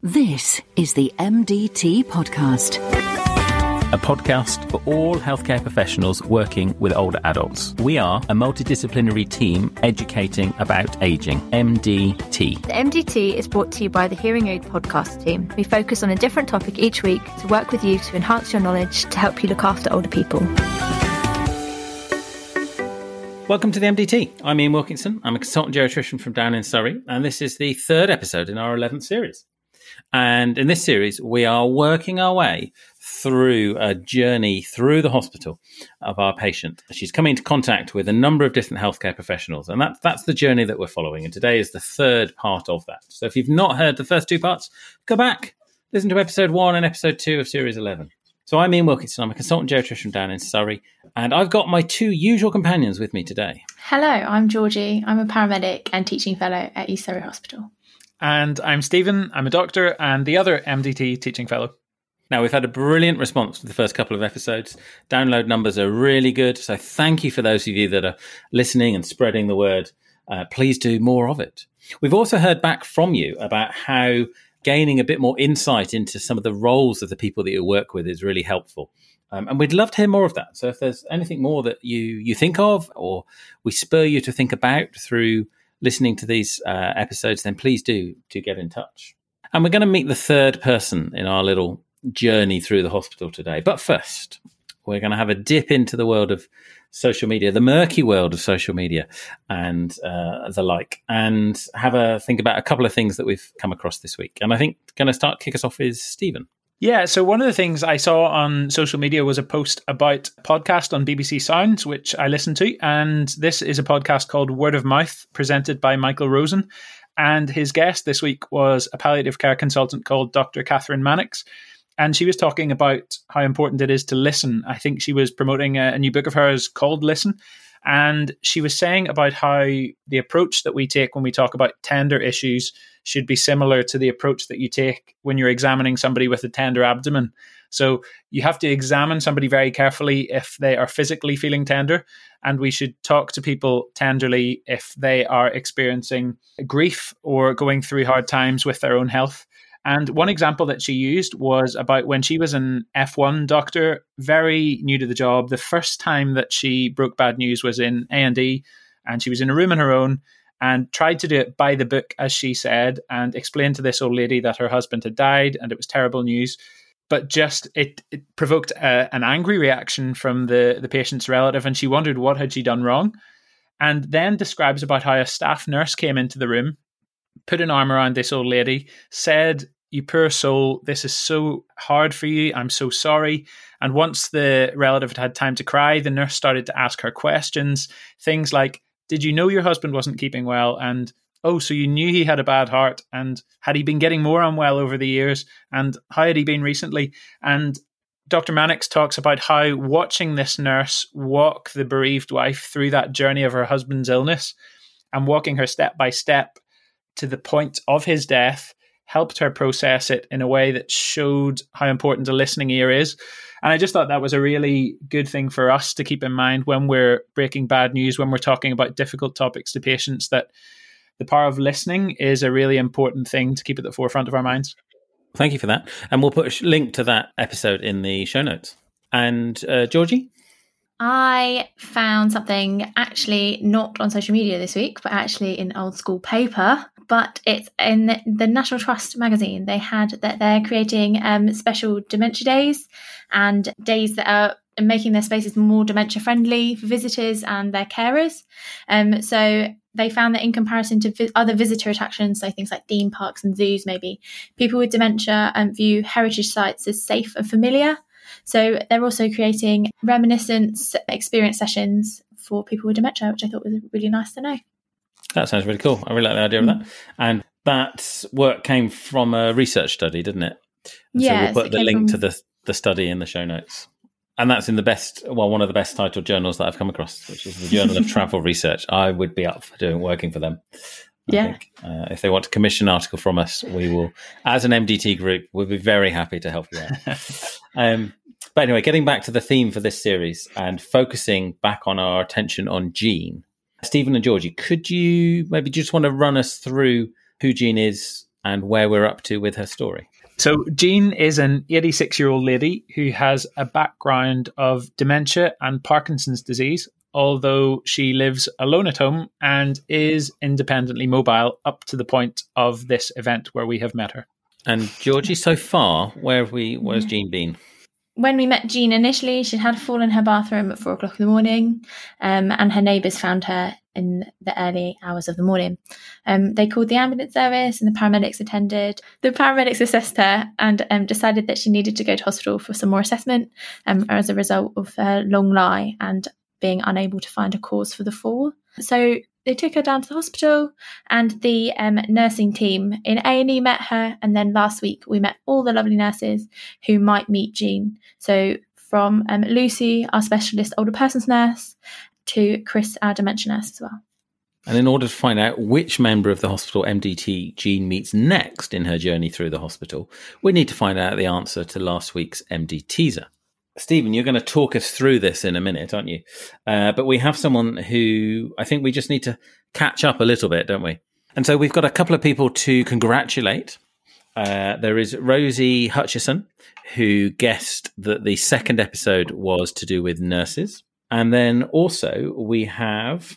This is the MDT Podcast. A podcast for all healthcare professionals working with older adults. We are a multidisciplinary team educating about ageing, MDT. The MDT is brought to you by the Hearing Aid Podcast team. We focus on a different topic each week to work with you to enhance your knowledge to help you look after older people. Welcome to the MDT. I'm Ian Wilkinson. I'm a consultant geriatrician from down in Surrey, and this is the third episode in our 11th series. And in this series, we are working our way through a journey through the hospital of our patient. She's come into contact with a number of different healthcare professionals, and that's the journey that we're following. And today is the third part of that. So if you've not heard the first two parts, go back, listen to episode 1 and episode 2 of series 11. So I'm Ian Wilkinson. I'm a consultant geriatrician down in Surrey, and I've got my two usual companions with me today. Hello, I'm Georgie. I'm a paramedic and teaching fellow at East Surrey Hospital. And I'm Stephen. I'm a doctor and the other MDT teaching fellow. Now, we've had a brilliant response to the first couple of episodes. Download numbers are really good. So thank you for those of you that are listening and spreading the word. Please do more of it. We've also heard back from you about how gaining a bit more insight into some of the roles of the people that you work with is really helpful. And we'd love to hear more of that. So if there's anything more that you think of or we spur you to think about through listening to these episodes, then please do get in touch. And we're going to meet the third person in our little journey through the hospital today. But first, we're going to have a dip into the world of social media, the murky world of social media and the like, and have a think about a couple of things that we've come across this week. And I think going to kick us off is Stephen. Yeah, so one of the things I saw on social media was a post about a podcast on BBC Sounds, which I listened to. And this is a podcast called Word of Mouth, presented by Michael Rosen. And his guest this week was a palliative care consultant called Dr. Catherine Mannix. And she was talking about how important it is to listen. I think she was promoting a new book of hers called Listen. And she was saying about how the approach that we take when we talk about tender issues should be similar to the approach that you take when you're examining somebody with a tender abdomen. So you have to examine somebody very carefully if they are physically feeling tender, and we should talk to people tenderly if they are experiencing grief or going through hard times with their own health. And one example that she used was about when she was an F1 doctor, very new to the job. The first time that she broke bad news was in A&E, and she was in a room on her own and tried to do it by the book, as she said, and explained to this old lady that her husband had died and it was terrible news. But just it provoked an angry reaction from the patient's relative, and she wondered what had she done wrong. And then describes about how a staff nurse came into the room, put an arm around this old lady, said, "You poor soul, this is so hard for you. I'm so sorry." And once the relative had had time to cry, the nurse started to ask her questions. Things like, "Did you know your husband wasn't keeping well?" And, "Oh, so you knew he had a bad heart? And had he been getting more unwell over the years? And how had he been recently?" And Dr. Mannix talks about how watching this nurse walk the bereaved wife through that journey of her husband's illness and walking her step by step to the point of his death helped her process it in a way that showed how important a listening ear is. And I just thought that was a really good thing for us to keep in mind when we're breaking bad news, when we're talking about difficult topics to patients, that the power of listening is a really important thing to keep at the forefront of our minds. Thank you for that. And we'll put a link to that episode in the show notes. And Georgie? I found something actually not on social media this week, but actually in old school paper. But it's in the National Trust magazine. They had that they're creating special dementia days and days that are making their spaces more dementia friendly for visitors and their carers. So they found that in comparison to other visitor attractions, so things like theme parks and zoos, maybe people with dementia view heritage sites as safe and familiar. So they're also creating reminiscence experience sessions for people with dementia, which I thought was really nice to know. That sounds really cool. I really like the idea of that. And that work came from a research study, didn't it? And yeah. So we'll put the link to the study in the show notes. And that's in one of the best titled journals that I've come across, which is the Journal of Travel Research. I would be up for working for them. I think. If they want to commission an article from us, we will, as an MDT group, we'll be very happy to help you out. But anyway, getting back to the theme for this series and focusing back on our attention on Jean. Stephen and Georgie, could you maybe just want to run us through who Jean is and where we're up to with her story. So Jean is an 86-year-old lady who has a background of dementia and Parkinson's disease, although she lives alone at home and is independently mobile up to the point of this event where we have met her. And Georgie, so far, where's Jean been? When we met Jean initially, she'd had a fall in her bathroom at 4 o'clock in the morning, and her neighbours found her in the early hours of the morning. They called the ambulance service and the paramedics attended. The paramedics assessed her and decided that she needed to go to hospital for some more assessment as a result of her long lie and being unable to find a cause for the fall. So they took her down to the hospital, and the nursing team in A&E met her, and then last week we met all the lovely nurses who might meet Jean. So from Lucy, our specialist older persons nurse, to Chris, our dementia nurse as well. And in order to find out which member of the hospital MDT Jean meets next in her journey through the hospital, we need to find out the answer to last week's MD teaser. Stephen, you're going to talk us through this in a minute, aren't you? But we have someone who I think we just need to catch up a little bit, don't we? And so we've got a couple of people to congratulate. There is Rosie Hutchison, who guessed that the second episode was to do with nurses. And then also we have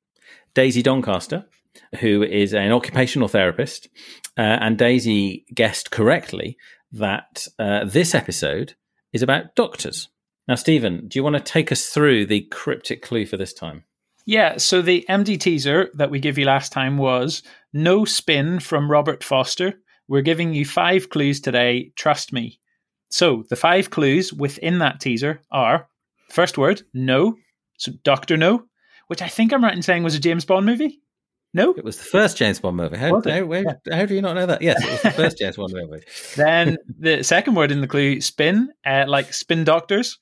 Daisy Doncaster, who is an occupational therapist. And Daisy guessed correctly that this episode is about doctors. Now, Stephen, do you want to take us through the cryptic clue for this time? Yeah, so the MD teaser that we gave you last time was no spin from Robert Foster. We're giving you 5 clues today, trust me. So the 5 clues within that teaser are, first word, no. So Dr. No, which I think I'm right in saying was a James Bond movie. No? It was the first James Bond movie. How do you not know that? Yes, it was the first James Bond movie. Then the second word in the clue, spin, like spin doctors.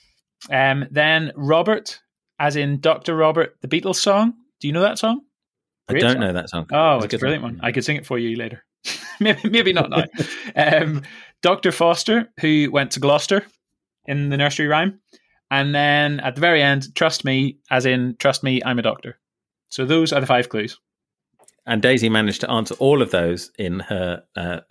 Then Robert, as in Dr. Robert, the Beatles song. Do you know that song? Great song. Know that song. Oh, it's a brilliant one. I could sing it for you later. maybe not now. Dr. Foster, who went to Gloucester in the nursery rhyme. And then at the very end, trust me, as in trust me, I'm a doctor. So those are the 5 clues. And Daisy managed to answer all of those in her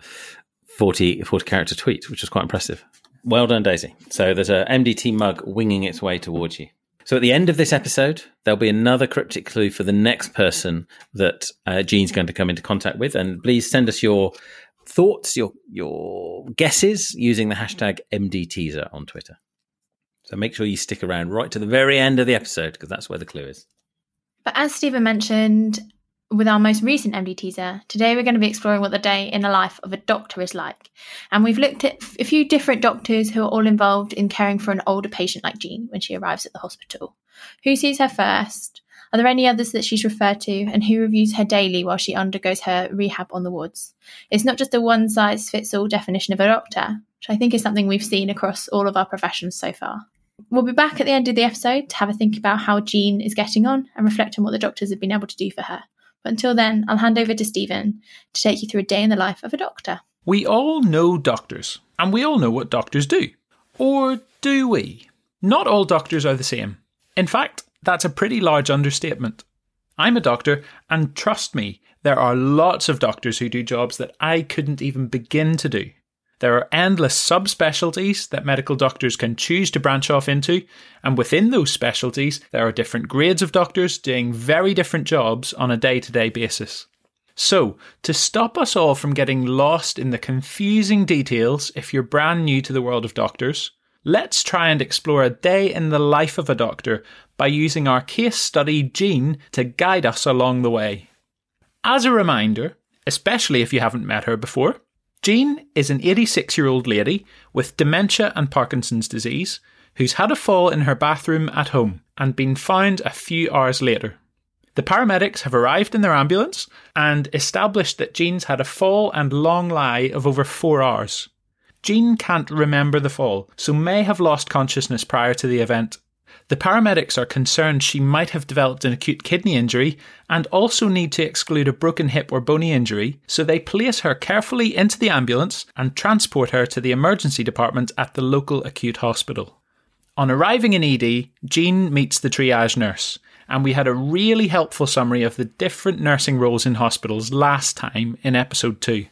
40 character tweet, which was quite impressive. Well done, Daisy. So there's a MDT mug winging its way towards you. So at the end of this episode, there'll be another cryptic clue for the next person that Jean's going to come into contact with. And please send us your thoughts, your guesses using the hashtag MDTeaser on Twitter. So make sure you stick around right to the very end of the episode, because that's where the clue is. But as Stephen mentioned, with our most recent MD teaser, today we're going to be exploring what the day in the life of a doctor is like. And we've looked at a few different doctors who are all involved in caring for an older patient like Jean when she arrives at the hospital. Who sees her first? Are there any others that she's referred to? And who reviews her daily while she undergoes her rehab on the wards? It's not just a one-size-fits-all definition of a doctor, which I think is something we've seen across all of our professions so far. We'll be back at the end of the episode to have a think about how Jean is getting on and reflect on what the doctors have been able to do for her. But until then, I'll hand over to Stephen to take you through a day in the life of a doctor. We all know doctors, and we all know what doctors do. Or do we? Not all doctors are the same. In fact, that's a pretty large understatement. I'm a doctor, and trust me, there are lots of doctors who do jobs that I couldn't even begin to do. There are endless subspecialties that medical doctors can choose to branch off into, and within those specialties, there are different grades of doctors doing very different jobs on a day-to-day basis. So, to stop us all from getting lost in the confusing details if you're brand new to the world of doctors, let's try and explore a day in the life of a doctor by using our case study Jean to guide us along the way. As a reminder, especially if you haven't met her before, Jean is an 86-year-old lady with dementia and Parkinson's disease who's had a fall in her bathroom at home and been found a few hours later. The paramedics have arrived in their ambulance and established that Jean's had a fall and long lie of over 4 hours. Jean can't remember the fall, so may have lost consciousness prior to the event. The paramedics are concerned she might have developed an acute kidney injury and also need to exclude a broken hip or bony injury, so they place her carefully into the ambulance and transport her to the emergency department at the local acute hospital. On arriving in ED, Jean meets the triage nurse, and we had a really helpful summary of the different nursing roles in hospitals last time in episode 2.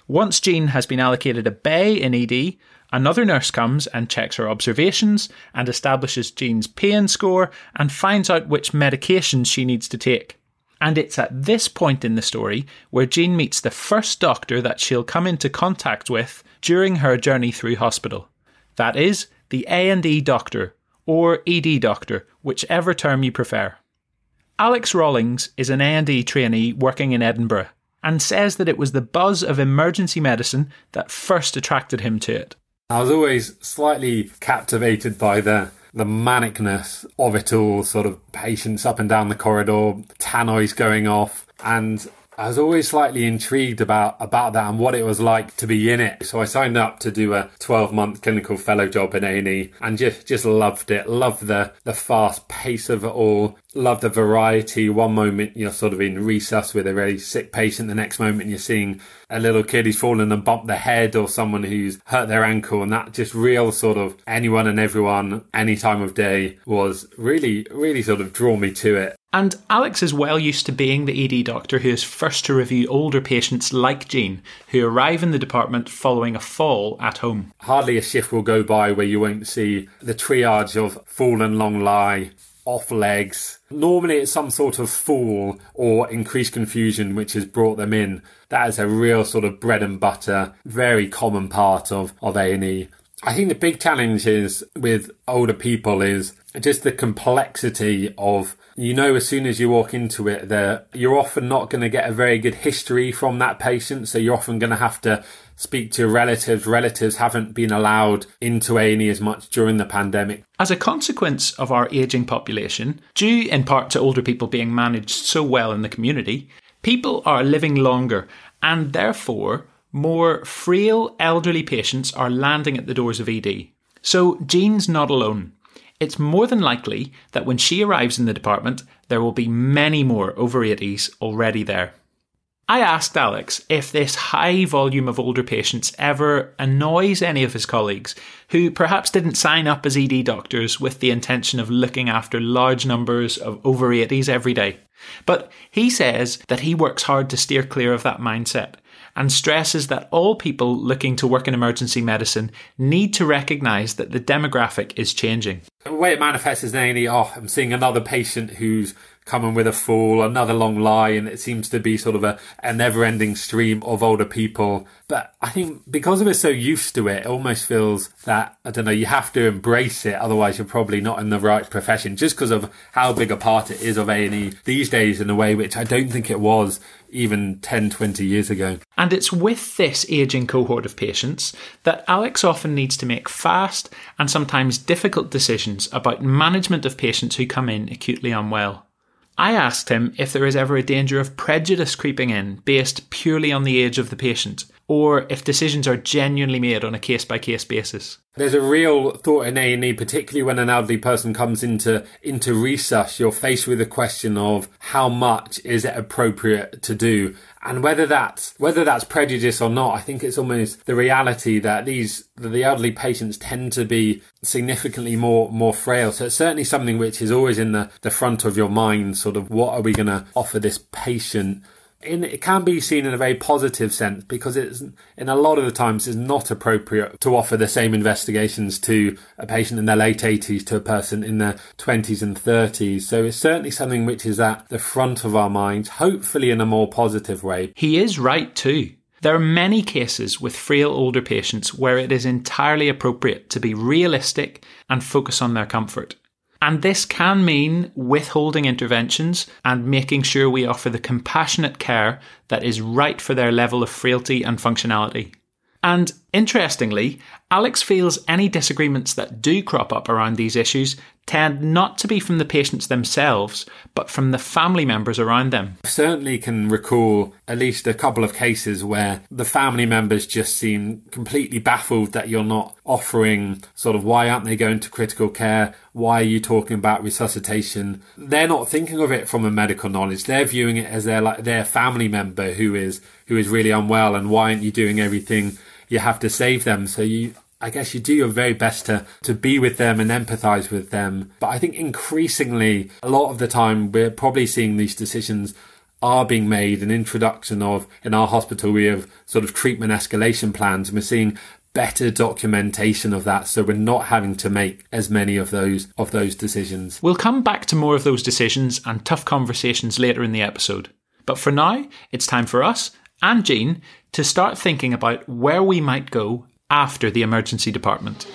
Once Jean has been allocated a bay in ED, another nurse comes and checks her observations and establishes Jean's pain score and finds out which medications she needs to take. And it's at this point in the story where Jean meets the first doctor that she'll come into contact with during her journey through hospital. That is, the A&E doctor, or ED doctor, whichever term you prefer. Alex Rawlings is an A&E trainee working in Edinburgh and says that it was the buzz of emergency medicine that first attracted him to it. I was always slightly captivated by the manicness of it all, sort of patients up and down the corridor, tannoys going off, and I was always slightly intrigued about that and what it was like to be in it. So I signed up to do a 12-month clinical fellow job in A&E and just loved it. Loved the fast pace of it all. Loved the variety. One moment you're sort of in resus with a very sick patient. The next moment you're seeing a little kid who's fallen and bumped their head, or someone who's hurt their ankle. And that just real sort of anyone and everyone, any time of day was really, really sort of draw me to it. And Alex is well used to being the ED doctor who is first to review older patients like Jean, who arrive in the department following a fall at home. Hardly a shift will go by where you won't see the triage of fallen long lie, off legs. Normally it's some sort of fall or increased confusion which has brought them in. That is a real sort of bread and butter, very common part of A&E. I think the big challenge is with older people is just the complexity of, as soon as you walk into it, you're often not going to get a very good history from that patient. So you're often going to have to speak to relatives. Relatives haven't been allowed into A&E as much during the pandemic. As a consequence of our ageing population, due in part to older people being managed so well in the community, people are living longer and therefore more frail elderly patients are landing at the doors of ED. So Jean's not alone. It's more than likely that when she arrives in the department, there will be many more over 80s already there. I asked Alex if this high volume of older patients ever annoys any of his colleagues who perhaps didn't sign up as ED doctors with the intention of looking after large numbers of over 80s every day. But he says that he works hard to steer clear of that mindset and stresses that all people looking to work in emergency medicine need to recognise that the demographic is changing. The way it manifests is mainly, I'm seeing another patient who's coming with a fall, another long lie, and it seems to be sort of a never-ending stream of older people. But I think because we're so used to it, it almost feels that, you have to embrace it, otherwise you're probably not in the right profession, just because of how big a part it is of A&E these days in a way which I don't think it was even 10, 20 years ago. And it's with this ageing cohort of patients that Alex often needs to make fast and sometimes difficult decisions about management of patients who come in acutely unwell. I asked him if there is ever a danger of prejudice creeping in based purely on the age of the patient, or if decisions are genuinely made on a case-by-case basis. There's a real thought in A&E, particularly when an elderly person comes into resus, you're faced with the question of how much is it appropriate to do. And whether that's prejudice or not, I think it's almost the reality that the elderly patients tend to be significantly more frail. So it's certainly something which is always in the front of your mind, sort of what are we going to offer this patient? It can be seen in a very positive sense because it's, in a lot of the times, it's not appropriate to offer the same investigations to a patient in their late 80s to a person in their 20s and 30s. So it's certainly something which is at the front of our minds, hopefully in a more positive way. He is right too. There are many cases with frail older patients where it is entirely appropriate to be realistic and focus on their comfort. And this can mean withholding interventions and making sure we offer the compassionate care that is right for their level of frailty and functionality. And interestingly, Alex feels any disagreements that do crop up around these issues tend not to be from the patients themselves, but from the family members around them. I certainly can recall at least a couple of cases where the family members just seem completely baffled that you're not offering sort of why aren't they going to critical care? Why are you talking about resuscitation? They're not thinking of it from a medical knowledge. They're viewing it as their family member who is really unwell, and why aren't you doing everything you have to save them? So I guess you do your very best to be with them and empathise with them. But I think increasingly, a lot of the time, we're probably seeing these decisions are being made, an introduction of, in our hospital, we have sort of treatment escalation plans, and we're seeing better documentation of that, so we're not having to make as many of those decisions. We'll come back to more of those decisions and tough conversations later in the episode. But for now, it's time for us and Jean to start thinking about where we might go after the emergency department.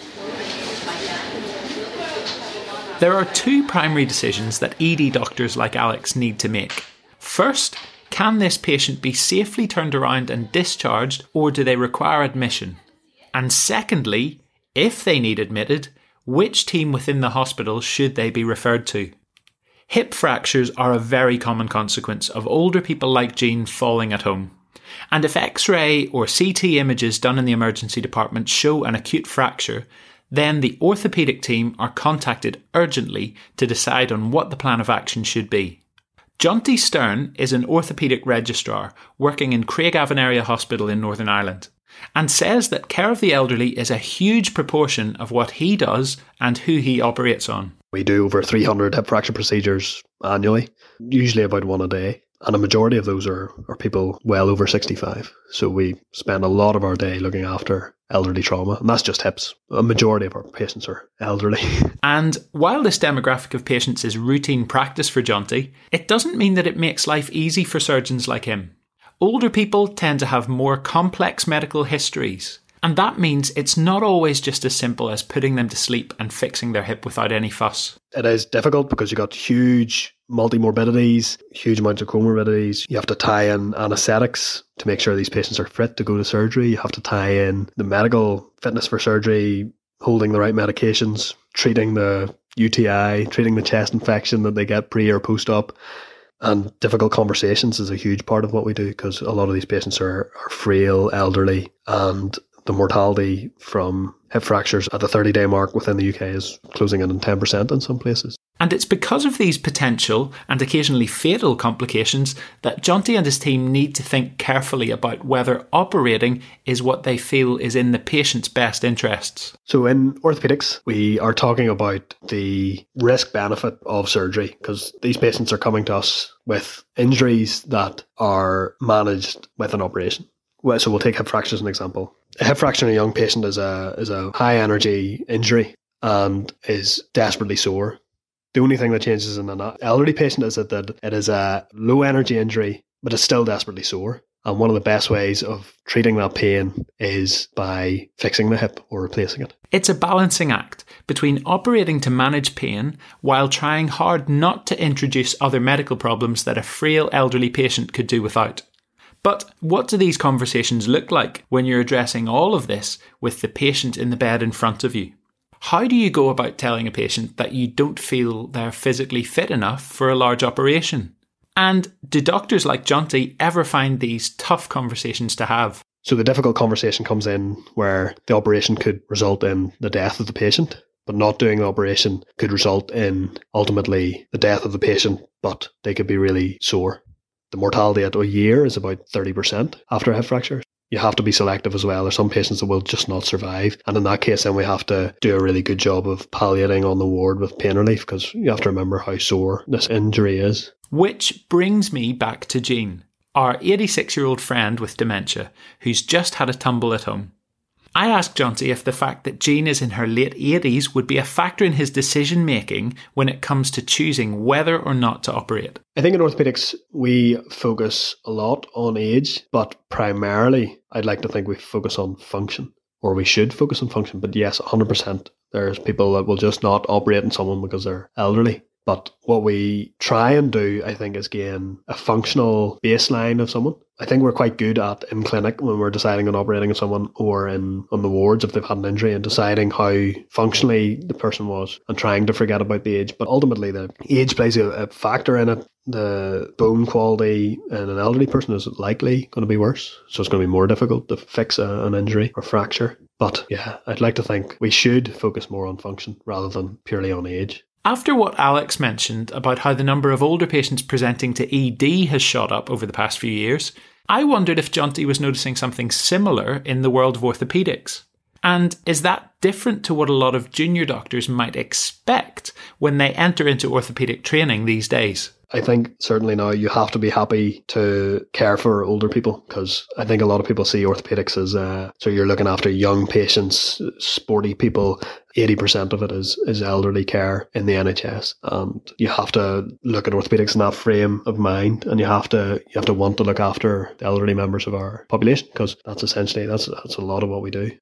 There are two primary decisions that ED doctors like Alex need to make. First, can this patient be safely turned around and discharged, or do they require admission? And secondly, if they need admitted, which team within the hospital should they be referred to? Hip fractures are a very common consequence of older people like Jean falling at home. And if X-ray or CT images done in the emergency department show an acute fracture, then the orthopaedic team are contacted urgently to decide on what the plan of action should be. Jonty Stern is an orthopaedic registrar working in Craigavon Area Hospital in Northern Ireland, and says that care of the elderly is a huge proportion of what he does and who he operates on. We do over 300 hip fracture procedures annually, usually about one a day, and a majority of those are people well over 65. So we spend a lot of our day looking after elderly trauma, and that's just hips. A majority of our patients are elderly. And while this demographic of patients is routine practice for Jonty, it doesn't mean that it makes life easy for surgeons like him. Older people tend to have more complex medical histories, and that means it's not always just as simple as putting them to sleep and fixing their hip without any fuss. It is difficult because you've got huge multimorbidities, huge amounts of comorbidities. You have to tie in anaesthetics to make sure these patients are fit to go to surgery. You have to tie in the medical fitness for surgery, holding the right medications, treating the UTI, treating the chest infection that they get pre or post-op. And difficult conversations is a huge part of what we do, because a lot of these patients are frail, elderly, and the mortality from hip fractures at the 30-day mark within the UK is closing in on 10% in some places. And it's because of these potential and occasionally fatal complications that Jonty and his team need to think carefully about whether operating is what they feel is in the patient's best interests. So in orthopaedics, we are talking about the risk-benefit of surgery, because these patients are coming to us with injuries that are managed with an operation. So we'll take hip fracture as an example. A hip fracture in a young patient is a high-energy injury and is desperately sore. The only thing that changes in an elderly patient is that it is a low energy injury, but it's still desperately sore. And one of the best ways of treating that pain is by fixing the hip or replacing it. It's a balancing act between operating to manage pain while trying hard not to introduce other medical problems that a frail elderly patient could do without. But what do these conversations look like when you're addressing all of this with the patient in the bed in front of you? How do you go about telling a patient that you don't feel they're physically fit enough for a large operation? And do doctors like Jonty ever find these tough conversations to have? So the difficult conversation comes in where the operation could result in the death of the patient, but not doing the operation could result in ultimately the death of the patient, but they could be really sore. The mortality at a year is about 30% after a hip fracture. You have to be selective as well. There's some patients that will just not survive. And in that case, then we have to do a really good job of palliating on the ward with pain relief, because you have to remember how sore this injury is. Which brings me back to Jean, our 86-year-old friend with dementia, who's just had a tumble at home. I asked Jonty if the fact that Jean is in her late 80s would be a factor in his decision-making when it comes to choosing whether or not to operate. I think in orthopaedics, we focus a lot on age, but primarily, I'd like to think we focus on function, or we should focus on function. But yes, 100%. There's people that will just not operate on someone because they're elderly. But what we try and do, I think, is gain a functional baseline of someone. I think we're quite good at in clinic when we're deciding on operating on someone, or on the wards if they've had an injury, and deciding how functionally the person was and trying to forget about the age. But ultimately the age plays a factor in it. The bone quality in an elderly person is likely going to be worse. So it's going to be more difficult to fix an injury or fracture. But yeah, I'd like to think we should focus more on function rather than purely on age. After what Alex mentioned about how the number of older patients presenting to ED has shot up over the past few years, I wondered if Jonty was noticing something similar in the world of orthopaedics. And is that different to what a lot of junior doctors might expect when they enter into orthopaedic training these days? I think certainly now you have to be happy to care for older people, because I think a lot of people see orthopedics as so you're looking after young patients, sporty people. 80% of it is elderly care in the NHS, and you have to look at orthopedics in that frame of mind, and you have to want to look after the elderly members of our population, because that's essentially that's a lot of what we do.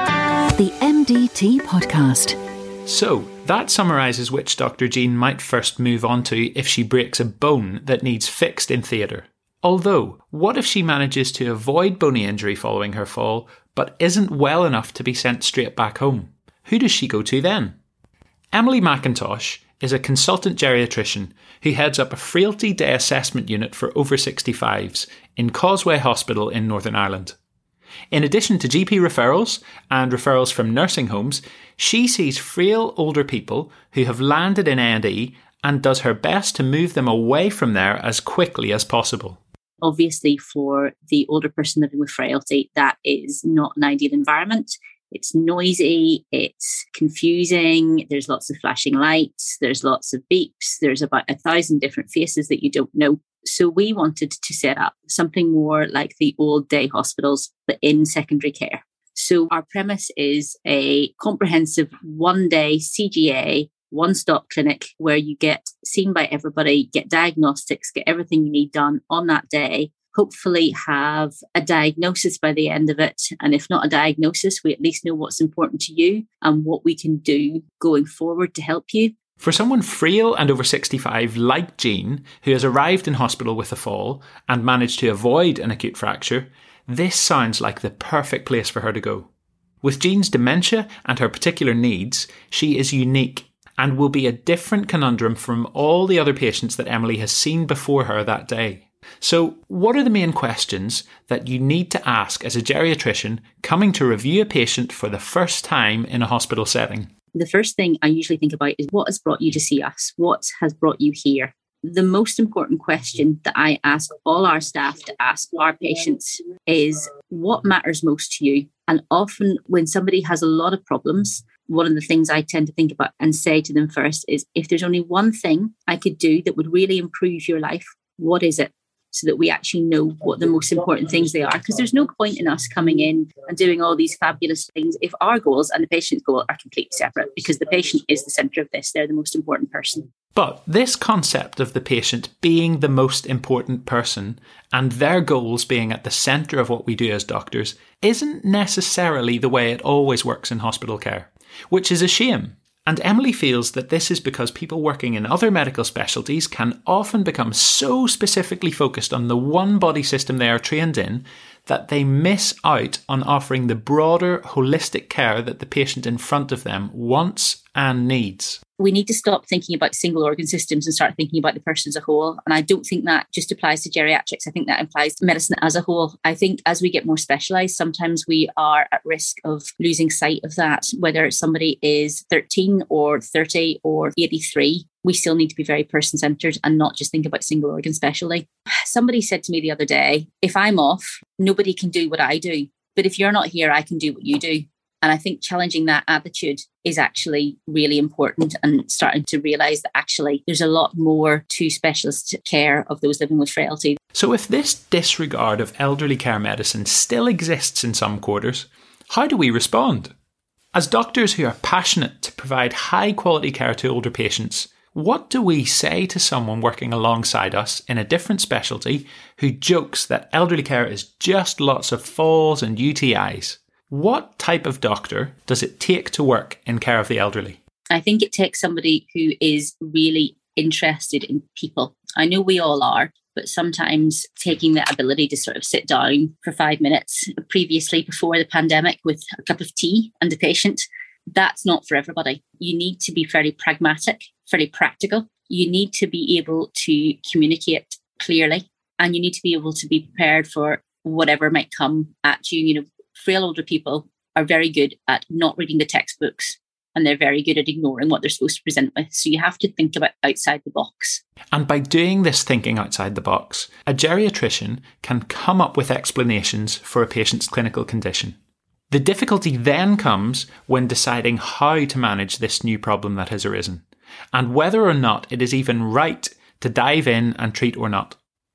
The MDT Podcast. So, that summarises which Dr. Jean might first move on to if she breaks a bone that needs fixed in theatre. Although, what if she manages to avoid bony injury following her fall, but isn't well enough to be sent straight back home? Who does she go to then? Emily McIntosh is a consultant geriatrician who heads up a frailty day assessment unit for over 65s in Causeway Hospital in Northern Ireland. In addition to GP referrals and referrals from nursing homes, she sees frail older people who have landed in A&E and does her best to move them away from there as quickly as possible. Obviously, for the older person living with frailty, that is not an ideal environment. It's noisy, it's confusing, there's lots of flashing lights, there's lots of beeps, there's about 1,000 different faces that you don't know. So we wanted to set up something more like the old day hospitals, but in secondary care. So our premise is a comprehensive one-day CGA, one-stop clinic where you get seen by everybody, get diagnostics, get everything you need done on that day, hopefully have a diagnosis by the end of it. And if not a diagnosis, we at least know what's important to you and what we can do going forward to help you. For someone frail and over 65 like Jean, who has arrived in hospital with a fall and managed to avoid an acute fracture, this sounds like the perfect place for her to go. With Jean's dementia and her particular needs, she is unique and will be a different conundrum from all the other patients that Emily has seen before her that day. So, what are the main questions that you need to ask as a geriatrician coming to review a patient for the first time in a hospital setting? The first thing I usually think about is what has brought you to see us? What has brought you here? The most important question that I ask all our staff to ask our patients is what matters most to you? And often when somebody has a lot of problems, one of the things I tend to think about and say to them first is, if there's only one thing I could do that would really improve your life, what is it? So that we actually know what the most important things they are. Because there's no point in us coming in and doing all these fabulous things if our goals and the patient's goal are completely separate, because the patient is the centre of this. They're the most important person. But this concept of the patient being the most important person and their goals being at the centre of what we do as doctors isn't necessarily the way it always works in hospital care, which is a shame. And Emily feels that this is because people working in other medical specialties can often become so specifically focused on the one body system they are trained in that they miss out on offering the broader, holistic care that the patient in front of them wants and needs. We need to stop thinking about single organ systems and start thinking about the person as a whole. And I don't think that just applies to geriatrics. I think that applies to medicine as a whole. I think as we get more specialised, sometimes we are at risk of losing sight of that. Whether somebody is 13 or 30 or 83, we still need to be very person-centred and not just think about single organ specialty. Somebody said to me the other day, if I'm off, nobody can do what I do. But if you're not here, I can do what you do. And I think challenging that attitude is actually really important, and starting to realise that actually there's a lot more to specialist care of those living with frailty. So if this disregard of elderly care medicine still exists in some quarters, how do we respond? As doctors who are passionate to provide high quality care to older patients, what do we say to someone working alongside us in a different specialty who jokes that elderly care is just lots of falls and UTIs? What type of doctor does it take to work in care of the elderly? I think it takes somebody who is really interested in people. I know we all are, but sometimes taking that ability to sort of sit down for 5 minutes previously before the pandemic with a cup of tea and a patient, that's not for everybody. You need to be very pragmatic, very practical. You need to be able to communicate clearly, and you need to be able to be prepared for whatever might come at you. You know, frail older people are very good at not reading the textbooks, and they're very good at ignoring what they're supposed to present with. So you have to think about outside the box. And by doing this thinking outside the box, a geriatrician can come up with explanations for a patient's clinical condition. The difficulty then comes when deciding how to manage this new problem that has arisen, and whether or not it is even right to dive in and treat or not.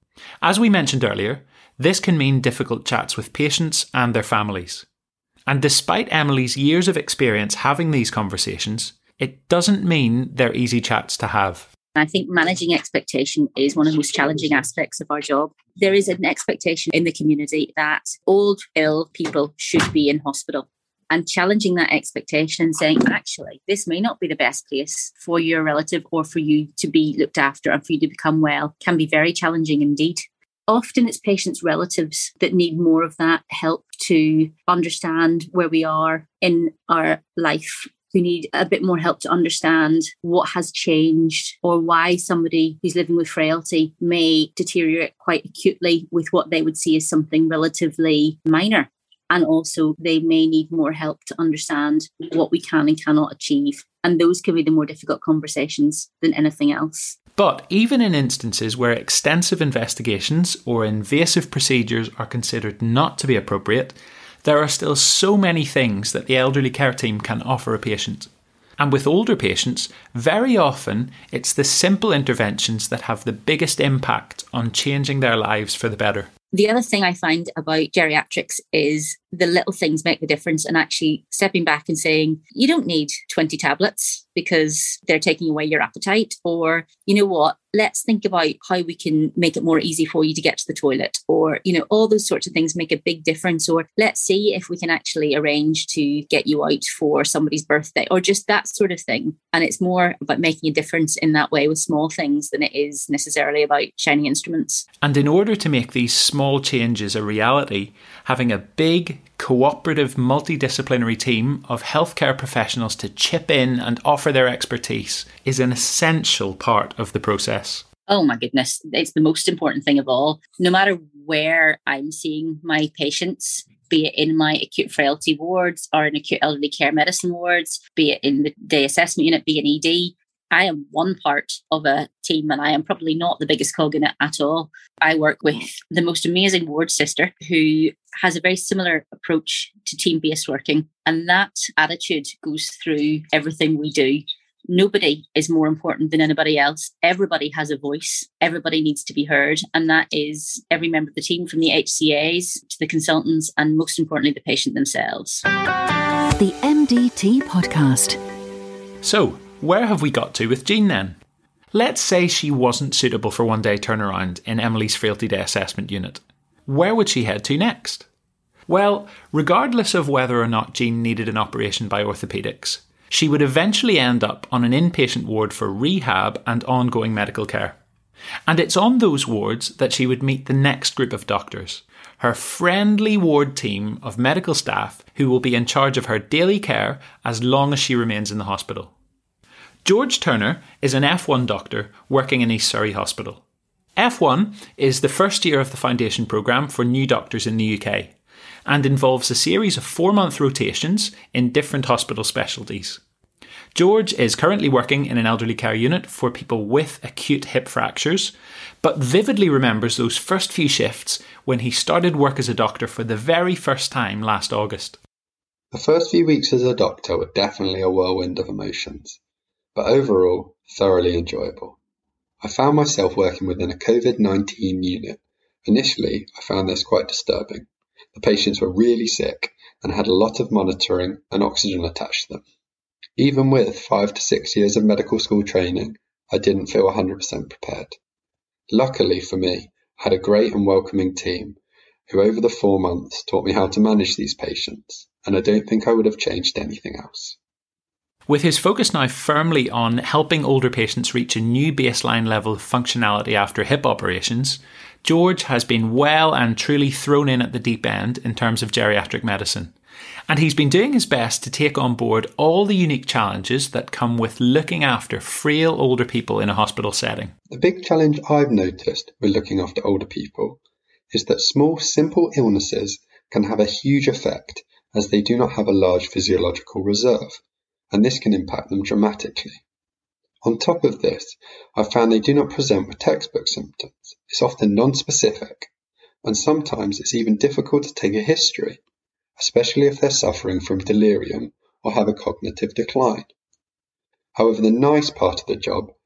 As we mentioned earlier, this can mean difficult chats with patients and their families. And despite Emily's years of experience having these conversations, it doesn't mean they're easy chats to have. I think managing expectation is one of the most challenging aspects of our job. There is an expectation in the community that old, ill people should be in hospital. And challenging that expectation and saying, actually, this may not be the best place for your relative or for you to be looked after and for you to become well can be very challenging indeed. Often it's patients' relatives that need more of that help to understand where we are in our life, who need a bit more help to understand what has changed or why somebody who's living with frailty may deteriorate quite acutely with what they would see as something relatively minor. And also they may need more help to understand what we can and cannot achieve. And those can be the more difficult conversations than anything else. But even in instances where extensive investigations or invasive procedures are considered not to be appropriate, there are still so many things that the elderly care team can offer a patient. And with older patients, very often it's the simple interventions that have the biggest impact on changing their lives for the better. The other thing I find about geriatrics is the little things make the difference, and actually stepping back and saying, you don't need 20 tablets because they're taking away your appetite, or, you know what, let's think about how we can make it more easy for you to get to the toilet, or, you know, all those sorts of things make a big difference, or let's see if we can actually arrange to get you out for somebody's birthday, or just that sort of thing. And it's more about making a difference in that way with small things than it is necessarily about shiny instruments. And in order to make these small changes a reality, having a big, cooperative, multidisciplinary team of healthcare professionals to chip in and offer their expertise is an essential part of the process. Oh my goodness, it's the most important thing of all. No matter where I'm seeing my patients, be it in my acute frailty wards or in acute elderly care medicine wards, be it in the day assessment unit, be it in ED, I am one part of a team and I am probably not the biggest cog in it at all. I work with the most amazing ward sister who has a very similar approach to team-based working, and that attitude goes through everything we do. Nobody is more important than anybody else. Everybody has a voice. Everybody needs to be heard. And that is every member of the team, from the HCAs to the consultants and most importantly, the patient themselves. The MDT Podcast. So, where have we got to with Jean then? Let's say she wasn't suitable for one-day turnaround in Emily's Frailty Day Assessment Unit. Where would she head to next? Well, regardless of whether or not Jean needed an operation by orthopaedics, she would eventually end up on an inpatient ward for rehab and ongoing medical care. And it's on those wards that she would meet the next group of doctors, her friendly ward team of medical staff who will be in charge of her daily care as long as she remains in the hospital. George Turner is an F1 doctor working in East Surrey Hospital. F1 is the first year of the foundation programme for new doctors in the UK and involves a series of 4-month rotations in different hospital specialties. George is currently working in an elderly care unit for people with acute hip fractures, but vividly remembers those first few shifts when he started work as a doctor for the very first time last August. The first few weeks as a doctor were definitely a whirlwind of emotions, but overall, thoroughly enjoyable. I found myself working within a COVID-19 unit. Initially, I found this quite disturbing. The patients were really sick and had a lot of monitoring and oxygen attached to them. Even with 5 to 6 years of medical school training, I didn't feel 100% prepared. Luckily for me, I had a great and welcoming team who over the 4 months taught me how to manage these patients, and I don't think I would have changed anything else. With his focus now firmly on helping older patients reach a new baseline level of functionality after hip operations, George has been well and truly thrown in at the deep end in terms of geriatric medicine. And he's been doing his best to take on board all the unique challenges that come with looking after frail older people in a hospital setting. The big challenge I've noticed with looking after older people is that small, simple illnesses can have a huge effect as they do not have a large physiological reserve, and this can impact them dramatically. On top of this, I've found they do not present with textbook symptoms. It's often non-specific, and sometimes it's even difficult to take a history, especially if they're suffering from delirium or have a cognitive decline. However, the nice part of the job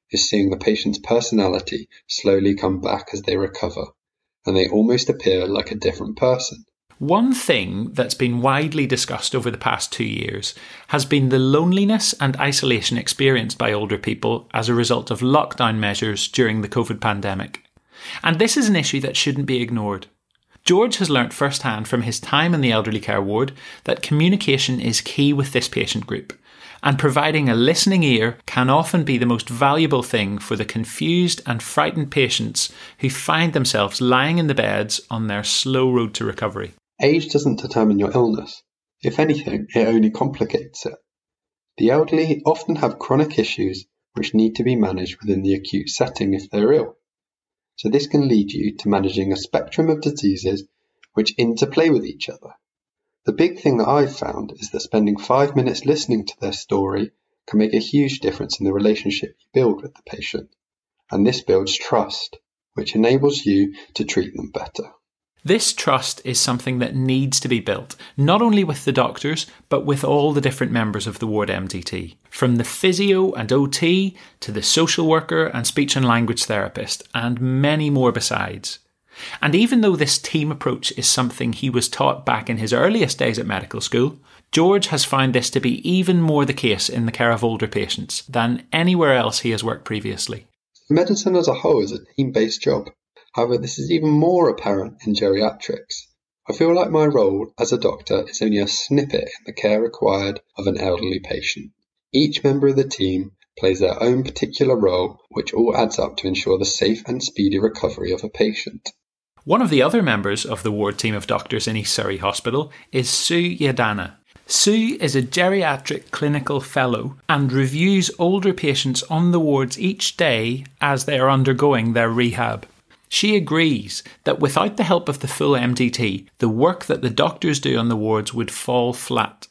is seeing the patient's personality slowly come back as they recover, and they almost appear like a different person. One thing that's been widely discussed over the past 2 years has been the loneliness and isolation experienced by older people as a result of lockdown measures during the COVID pandemic. And this is an issue that shouldn't be ignored. George has learnt firsthand from his time in the elderly care ward that communication is key with this patient group, and providing a listening ear can often be the most valuable thing for the confused and frightened patients who find themselves lying in the beds on their slow road to recovery. Age doesn't determine your illness. If anything, it only complicates it. The elderly often have chronic issues which need to be managed within the acute setting if they're ill. So this can lead you to managing a spectrum of diseases which interplay with each other. The big thing that I've found is that spending 5 minutes listening to their story can make a huge difference in the relationship you build with the patient. And this builds trust, which enables you to treat them better. This trust is something that needs to be built, not only with the doctors, but with all the different members of the ward MDT, from the physio and OT to the social worker and speech and language therapist, and many more besides. And even though this team approach is something he was taught back in his earliest days at medical school, George has found this to be even more the case in the care of older patients than anywhere else he has worked previously. Medicine as a whole is a team-based job. However, this is even more apparent in geriatrics. I feel like my role as a doctor is only a snippet in the care required of an elderly patient. Each member of the team plays their own particular role, which all adds up to ensure the safe and speedy recovery of a patient. One of the other members of the ward team of doctors in East Surrey Hospital is Sue Yadana. Sue is a geriatric clinical fellow and reviews older patients on the wards each day as they are undergoing their rehab. She agrees that without the help of the full MDT, the work that the doctors do on the wards would fall flat.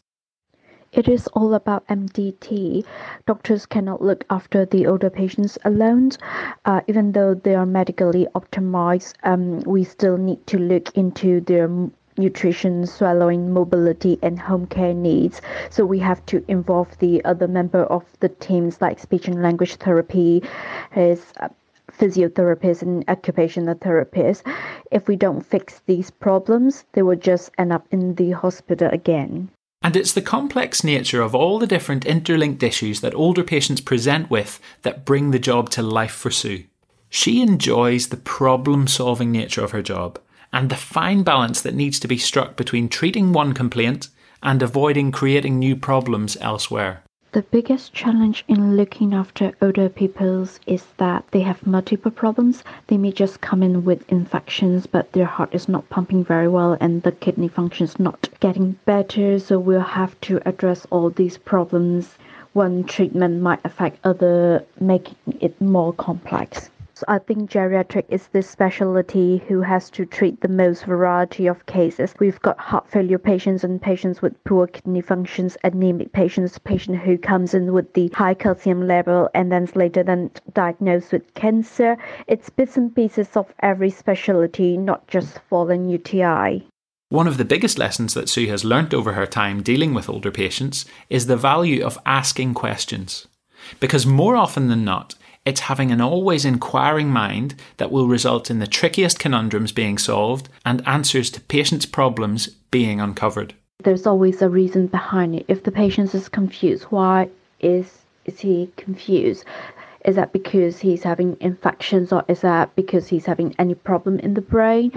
It is all about MDT. Doctors cannot look after the older patients alone. Even though they are medically optimized, we still need to look into their nutrition, swallowing, mobility, and home care needs. So we have to involve the other member of the teams, like speech and language therapy, physiotherapists and occupational therapists. If we don't fix these problems, they will just end up in the hospital again. And it's the complex nature of all the different interlinked issues that older patients present with that bring the job to life for Sue. She enjoys the problem-solving nature of her job and the fine balance that needs to be struck between treating one complaint and avoiding creating new problems elsewhere. The biggest challenge in looking after older people is that they have multiple problems. They may just come in with infections, but their heart is not pumping very well and the kidney function is not getting better. So we'll have to address all these problems. One treatment might affect other, making it more complex. So I think geriatric is this specialty who has to treat the most variety of cases. We've got heart failure patients and patients with poor kidney functions, anemic patients, patient who comes in with the high calcium level and then later diagnosed with cancer. It's bits and pieces of every specialty, not just fallen UTI. One of the biggest lessons that Sue has learnt over her time dealing with older patients is the value of asking questions. Because more often than not, it's having an always inquiring mind that will result in the trickiest conundrums being solved and answers to patients' problems being uncovered. There's always a reason behind it. If the patient is confused, why is he confused? Is that because he's having infections, or is that because he's having any problem in the brain?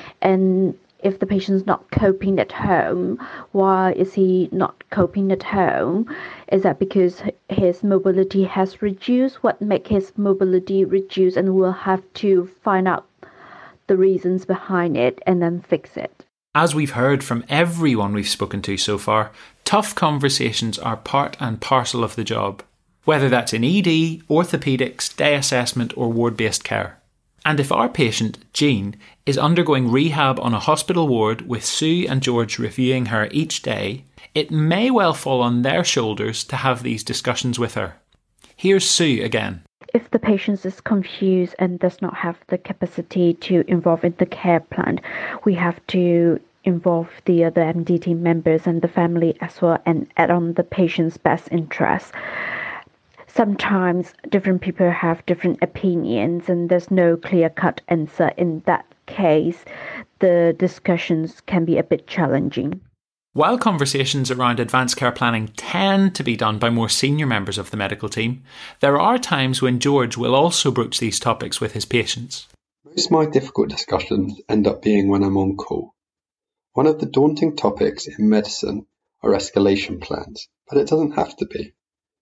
And if the patient's not coping at home, why is he not coping at home? Is that because his mobility has reduced? What makes his mobility reduce? And we'll have to find out the reasons behind it and then fix it. As we've heard from everyone we've spoken to so far, tough conversations are part and parcel of the job, whether that's in ED, orthopaedics, day assessment or ward-based care. And if our patient, Jean, is undergoing rehab on a hospital ward with Sue and George reviewing her each day, it may well fall on their shoulders to have these discussions with her. Here's Sue again. If the patient is confused and does not have the capacity to involve in the care plan, we have to involve the other MDT members and the family as well and add on the patient's best interest. sometimes different people have different opinions and there's no clear-cut answer. In that case, the discussions can be a bit challenging. While conversations around advanced care planning tend to be done by more senior members of the medical team, there are times when George will also broach these topics with his patients. Most of my difficult discussions end up being when I'm on call. One of the daunting topics in medicine are escalation plans, but it doesn't have to be.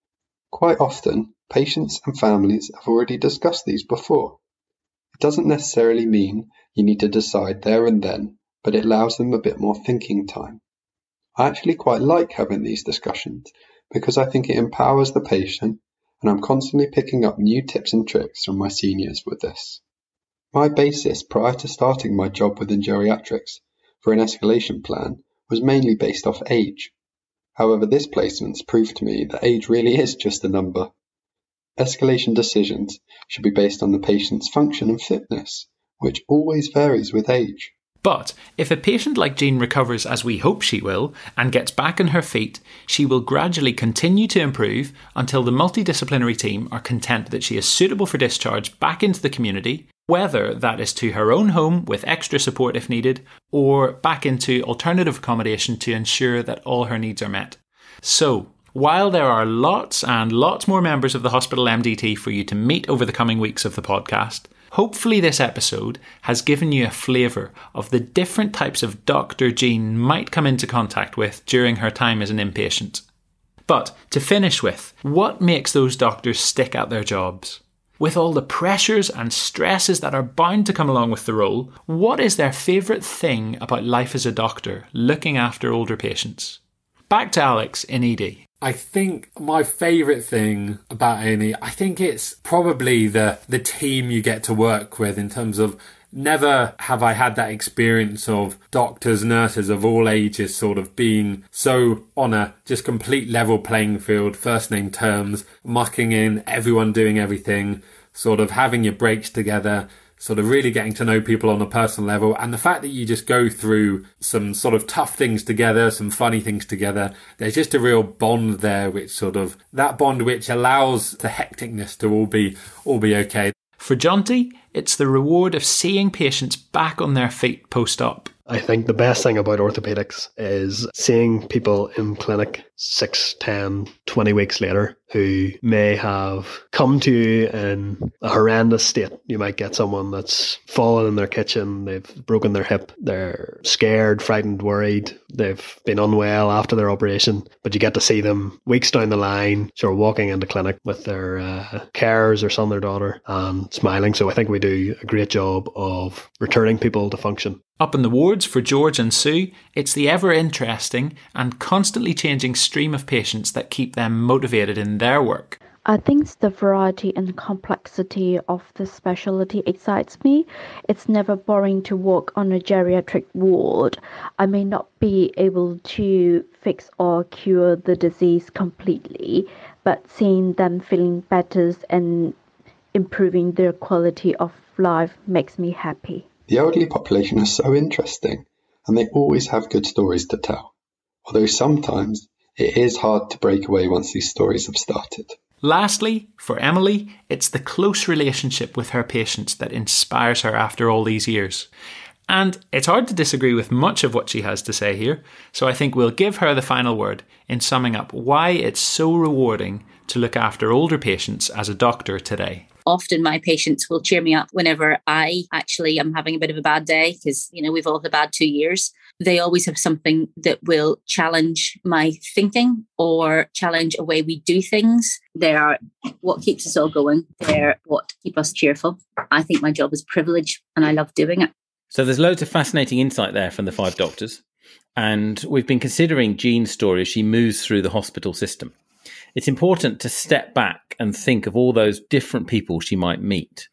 Quite often, patients and families have already discussed these before. It doesn't necessarily mean you need to decide there and then, but it allows them a bit more thinking time. I actually quite like having these discussions because I think it empowers the patient, and I'm constantly picking up new tips and tricks from my seniors with this. My basis prior to starting my job within geriatrics for an escalation plan was mainly based off age. However, this placement's proved to me that age really is just a number. Escalation decisions should be based on the patient's function and fitness, which always varies with age. But if a patient like Jean recovers as we hope she will and gets back on her feet, she will gradually continue to improve until the multidisciplinary team are content that she is suitable for discharge back into the community, whether that is to her own home with extra support if needed, or back into alternative accommodation to ensure that all her needs are met. So, while there are lots and lots more members of the hospital MDT for you to meet over the coming weeks of the podcast, hopefully this episode has given you a flavour of the different types of Dr. Jean might come into contact with during her time as an inpatient. But to finish with, what makes those doctors stick at their jobs? With all the pressures and stresses that are bound to come along with the role, what is their favourite thing about life as a doctor looking after older patients? Back to Alex in ED. I think my favourite thing about A&E, I think it's probably the team you get to work with, in terms of never have I had that experience of doctors, nurses of all ages sort of being so on a just complete level playing field, first name terms, mucking in, everyone doing everything, sort of having your breaks together, sort of really getting to know people on a personal level. And the fact that you just go through some sort of tough things together, some funny things together, there's just a real bond there, which sort of, that bond which allows the hecticness to all be okay. For Jonty, it's the reward of seeing patients back on their feet post-op. I think the best thing about orthopedics is seeing people in clinic 6, 10, 20 weeks later who may have come to you in a horrendous state. You might get someone that's fallen in their kitchen, they've broken their hip, they're scared, frightened, worried, they've been unwell after their operation, but you get to see them weeks down the line, sort of walking into clinic with their carers, their son, their daughter, and smiling. So I think we do a great job of returning people to function. Up in the wards for George and Sue, it's the ever-interesting and constantly changing stream of patients that keep them motivated in their work. I think the variety and complexity of the specialty excites me. It's never boring to work on a geriatric ward. I may not be able to fix or cure the disease completely, but seeing them feeling better and improving their quality of life makes me happy. The elderly population is so interesting, and they always have good stories to tell, although sometimes it is hard to break away once these stories have started. Lastly, for Emily, it's the close relationship with her patients that inspires her after all these years. And it's hard to disagree with much of what she has to say here, so I think we'll give her the final word in summing up why it's so rewarding to look after older patients as a doctor today. Often my patients will cheer me up whenever I actually am having a bit of a bad day, because, we've all had a bad 2 years. They always have something that will challenge my thinking or challenge a way we do things. They are what keeps us all going. They're what keep us cheerful. I think my job is privilege and I love doing it. So there's loads of fascinating insight there from the 5 doctors. And we've been considering Jean's story as she moves through the hospital system. It's important to step back and think of all those different people she might meet.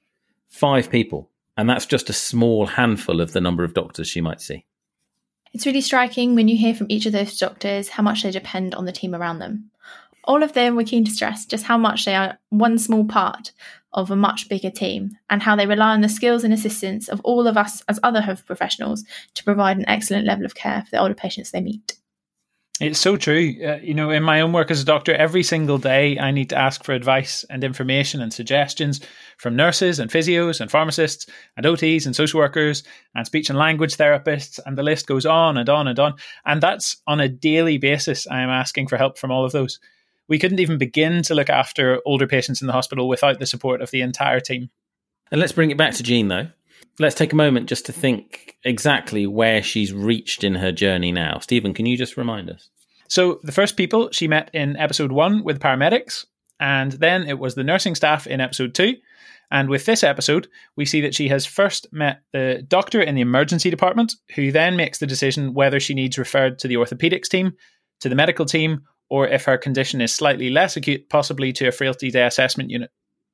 5 people. And that's just a small handful of the number of doctors she might see. It's really striking when you hear from each of those doctors how much they depend on the team around them. All of them were keen to stress just how much they are one small part of a much bigger team, and how they rely on the skills and assistance of all of us as other health professionals to provide an excellent level of care for the older patients they meet. It's so true. In my own work as a doctor, every single day I need to ask for advice and information and suggestions from nurses and physios and pharmacists and OTs and social workers and speech and language therapists, and the list goes on and on and on. And that's on a daily basis. I am asking for help from all of those. We couldn't even begin to look after older patients in the hospital without the support of the entire team. And let's bring it back to Jean, though. Let's take a moment just to think exactly where she's reached in her journey now. Stephen, can you just remind us? So the first people she met in episode 1 with paramedics, and then it was the nursing staff in episode 2. And with this episode, we see that she has first met the doctor in the emergency department, who then makes the decision whether she needs referred to the orthopedics team, to the medical team, or if her condition is slightly less acute, possibly to a frailty day assessment unit.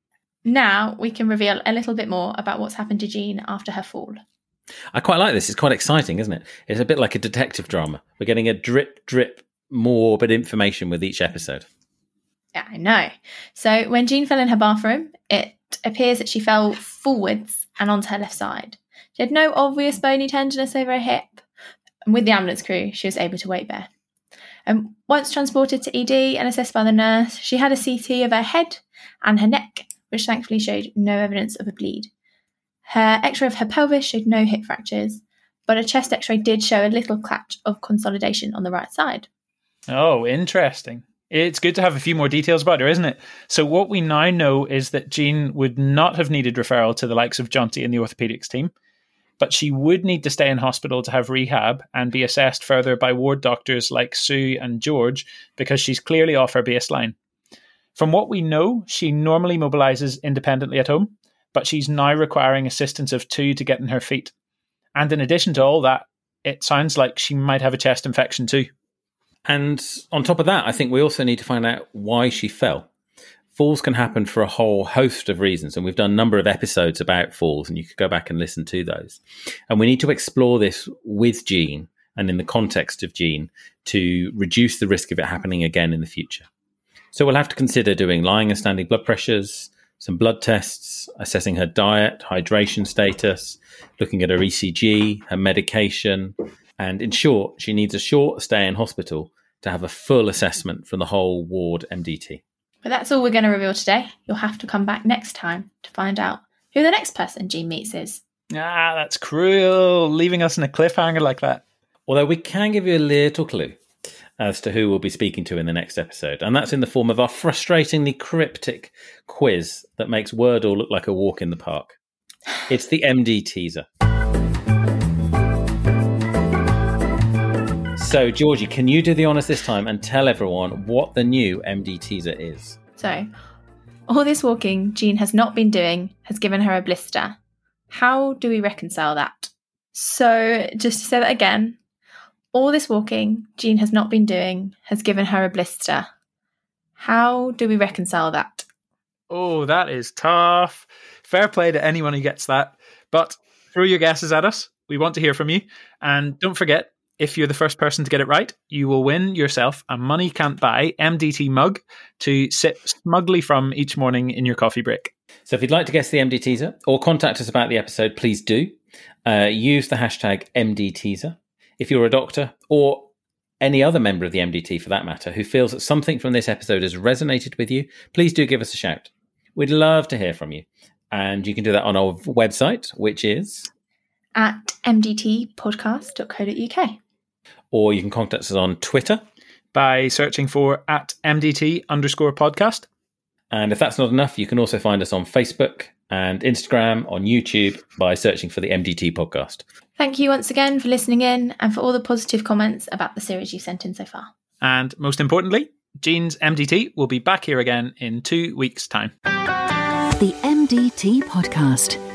Now we can reveal a little bit more about what's happened to Jean after her fall. I quite like this. It's quite exciting, isn't it? It's a bit like a detective drama. We're getting a drip, more but information with each episode. Yeah, I know. So when Jean fell in her bathroom, it appears that she fell forwards and onto her left side. She had no obvious bony tenderness over her hip. And with the ambulance crew, she was able to wait there. And once transported to ED and assessed by the nurse, she had a CT of her head and her neck, which thankfully showed no evidence of a bleed. Her x-ray of her pelvis showed no hip fractures, but a chest x-ray did show a little patch of consolidation on the right side. Oh, interesting. It's good to have a few more details about her, isn't it? So what we now know is that Jean would not have needed referral to the likes of Jonty and the orthopedics team, but she would need to stay in hospital to have rehab and be assessed further by ward doctors like Sue and George, because she's clearly off her baseline. From what we know, she normally mobilises independently at home, but she's now requiring assistance of 2 to get on her feet. And in addition to all that, it sounds like she might have a chest infection too. And on top of that, I think we also need to find out why she fell. Falls can happen for a whole host of reasons, and we've done a number of episodes about falls, and you could go back and listen to those. And we need to explore this with Jean and in the context of Jean to reduce the risk of it happening again in the future. So we'll have to consider doing lying and standing blood pressures, some blood tests, assessing her diet, hydration status, looking at her ECG, her medication, and in short, she needs a short stay in hospital to have a full assessment from the whole ward MDT. But that's all we're going to reveal today. You'll have to come back next time to find out who the next person Jean meets is. Ah, that's cruel, leaving us in a cliffhanger like that. Although we can give you a little clue as to who we'll be speaking to in the next episode, and that's in the form of our frustratingly cryptic quiz that makes Wordle look like a walk in the park. It's the MD teaser. So, Georgie, can you do the honours this time and tell everyone what the new MD teaser is? So, all this walking Jean has not been doing has given her a blister. How do we reconcile that? So, just to say that again, all this walking Jean has not been doing has given her a blister. How do we reconcile that? Oh, that is tough. Fair play to anyone who gets that. But throw your guesses at us. We want to hear from you. And don't forget, if you're the first person to get it right, you will win yourself a Money Can't Buy MDT mug to sip smugly from each morning in your coffee break. So if you'd like to guess the MD teaser or contact us about the episode, please do. Use the hashtag MD teaser. If you're a doctor or any other member of the MDT for that matter who feels that something from this episode has resonated with you, please do give us a shout. We'd love to hear from you. And you can do that on our website, which is at mdtpodcast.co.uk. Or you can contact us on Twitter by searching for @MDT_podcast. And if that's not enough, you can also find us on Facebook and Instagram, on YouTube by searching for the MDT podcast. Thank you once again for listening in and for all the positive comments about the series you've sent in so far. And most importantly, Jean's MDT will be back here again in 2 weeks' time. The MDT podcast.